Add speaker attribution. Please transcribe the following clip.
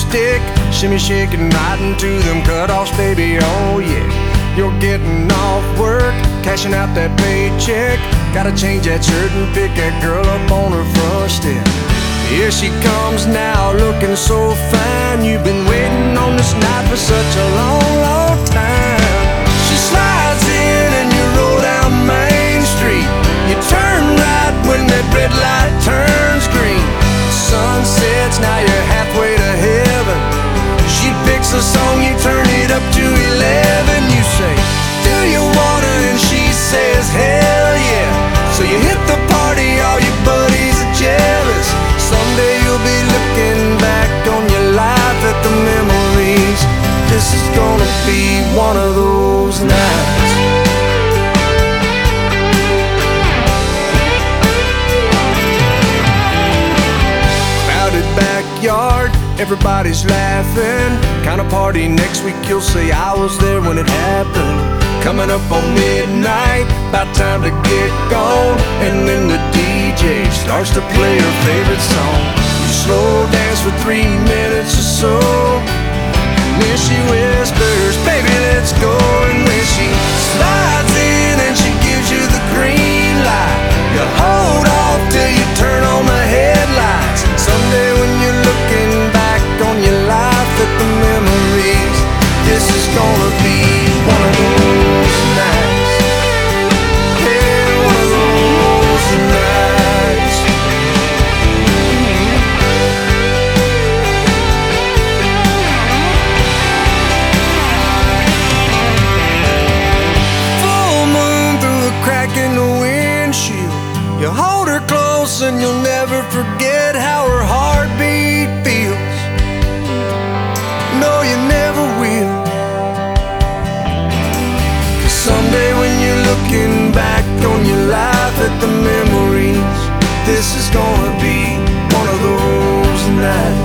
Speaker 1: stick, shimmy shaking right into them cutoffs, baby, oh yeah. You're getting off work, cashing out that paycheck. Gotta change that shirt and pick that girl up on her front step. Here she comes now, looking so fine. You've been waiting on this night for such a long, long time. She slides in and you roll down Main Street. You turn right when that red light turns green. The sun sets, now you're halfway to heaven. She picks a song, you turn it up to 11. You say, do you wanna? And she says, hell yeah. So you hit the party, all your buddies are jealous. Someday you'll be looking back on your life at the memories. This is gonna be one of those nights. Crowded backyard, everybody's laughing. Kind of party next week, you'll say I was there when it happened. Coming up on midnight, about time to get gone. And then the DJ starts to play her favorite song. You slow dance for 3 minutes or so, and then she whispers, baby, let's go. And when she slides in and she gives you the green light, you hold off till you turn on the headlights. Someday when you're looking back on your life at the memories, this is gonna be one of those nights. Yeah, one of those nights. Full moon through the crack in the windshield. You hold her close and you'll never forget how her heartbeat feels. No, you never will. Someday when you're looking back on your life at the memories, this is gonna be one of those nights.